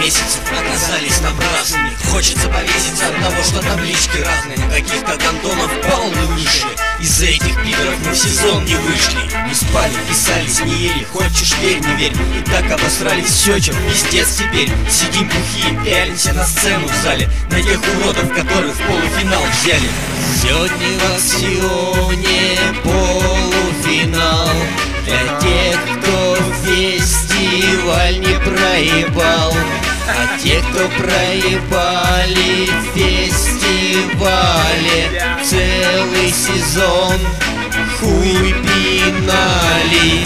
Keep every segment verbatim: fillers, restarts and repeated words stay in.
месяцев оказались напрасными. Хочется повеситься от того, что таблички разные. Каких-то гандонов полны выше. Из-за этих пидоров мы в сезон не вышли. Не спали, писались, не ели, хочешь верь, не верь. И так обосрались все, чем пиздец теперь. Сидим бухие, пялимся на сцену в зале, на тех уродов, которых в полуфинал взяли. Сегодня в Аксионе полуфинал для тех, кто фестиваль не проебал. А те, кто проебали в фестивале целый сезон, хуй пинали.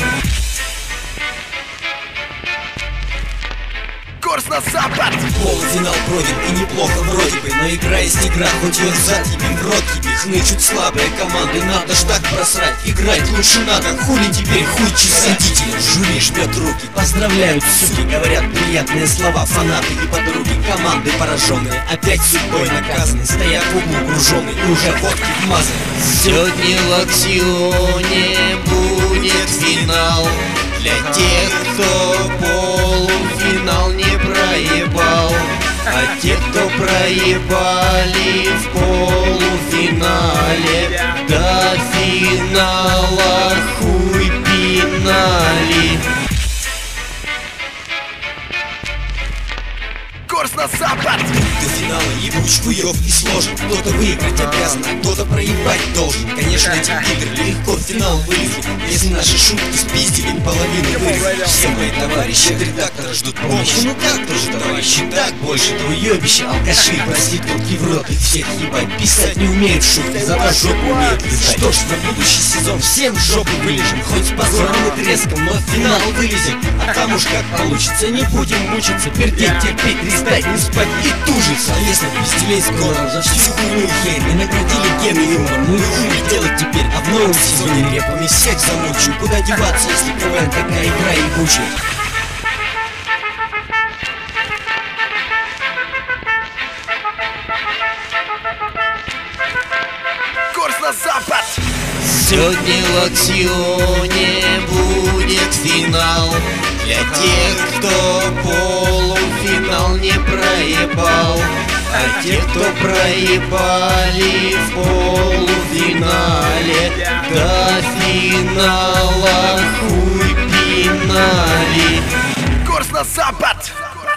Курс на запад! Полуфинал пройден и неплохо вроде бы, но игра есть игра, хоть ее зад тебе в рот тебе. Хнычут слабые команды, надо ж так просрать. Играть лучше надо, хули теперь хуй чесать. Жюри жмет руки, поздравляют суки, говорят приятные слова фанаты и подруги. Команды пораженные, опять судьбой наказаны, стоят в углу груженые и уже водки вмазаны. Сегодня в Аксионе будет финал для тех, кто полуфинал не проебал. А те, кто проебали в полуфинале, до финала хуй пинали. Курс на запад! До финала ебуч, хуёв и сложен. Кто-то выиграть обязан, а кто-то проебать должен. Конечно, эти пидоры легко в финал вылезут, если наши шутки спиздили половину вырезали. Все мои товарищи от редактора ждут помощи. Ну как тоже, товарищи, так больше. То уёбище, алкаши, проститутки в рот. Их всех ебать, писать не умеют шутки, зато жопу умеют лизать. Что ж, на будущий сезон всем жопу вылежим, хоть с позором и треском, но в финал вылезем. А там уж как получится, не будем мучиться, пердеть, терпеть, листать, не спать и тужиться. А если пиздюлей с гором за всю хуйню и херь не наградили ген и юмор, ну и хуй делать теперь. А в новом сезоне репами всех замучу. Куда деваться, если КВН такая игра ебучая? Курс на запад! Сегодня в Аксионе будет финал для тех, кто полуфинал не проебал. А те, кто проебали в полуфинале, до финала хуй пинали. Курс на запад!